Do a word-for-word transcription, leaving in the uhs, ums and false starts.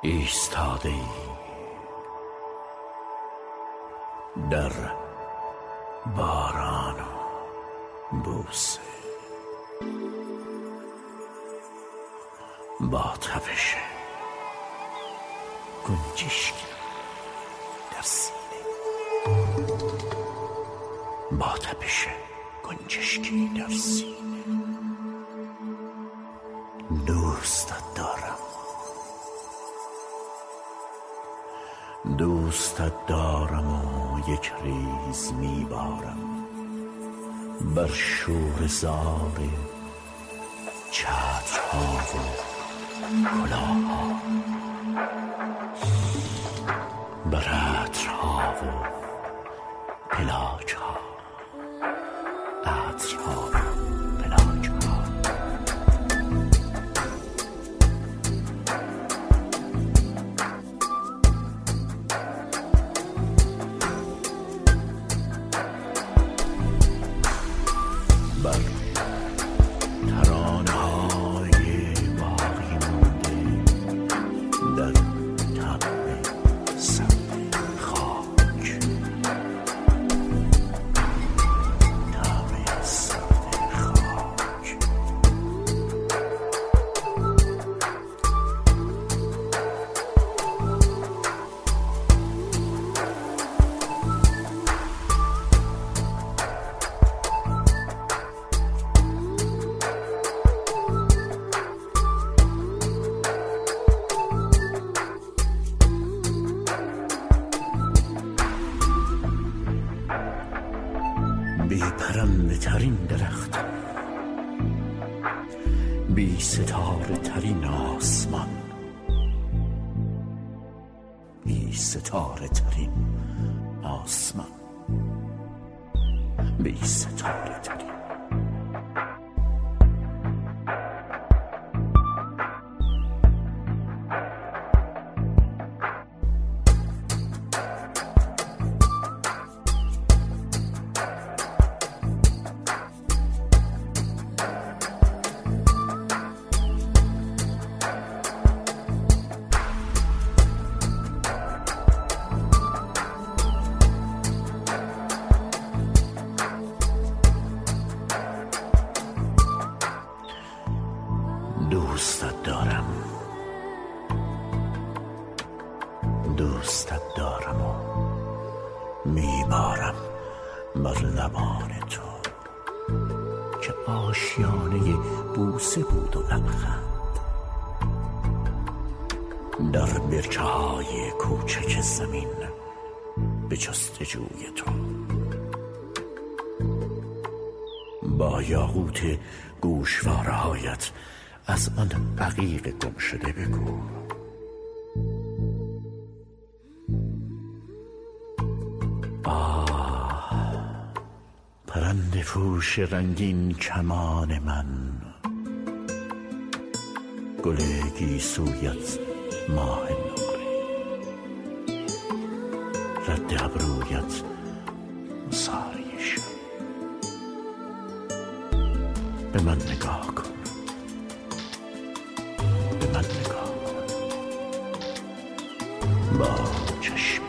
ایستاده ای در باران و بوسه، با تپش گنجشکی در سینه، با تپش گنجشکی در سینه. دوستت دارم، دوستت دارم و یک ریز میبارم بر شور زار چترها و کلاهها، بر عطرها و پلاکها، عطرها و پلاکها. بر ترانه های باقی مانده در طبع سرد خاک، طبع سرد خاک. بی پرنده ترین درخت، بی ستاره ترین آسمان، بی ستاره ترین آسمان، بی ستاره ترین. دوستت دارم، دوستت دارم و میبارم بر لبان تو که آشیانه بوسه بود و لبخند، در برچه های کوچک زمین به جستجوی تو، با یاقوت گوشواره هایت از آن عقیق گم شده بگو. آه، پرنده پوش رنگین کمان من، گل گیسویت ماه نقره، رد ابرویت ساری شب. به من نگاه کن، به من نگاه کن با چشم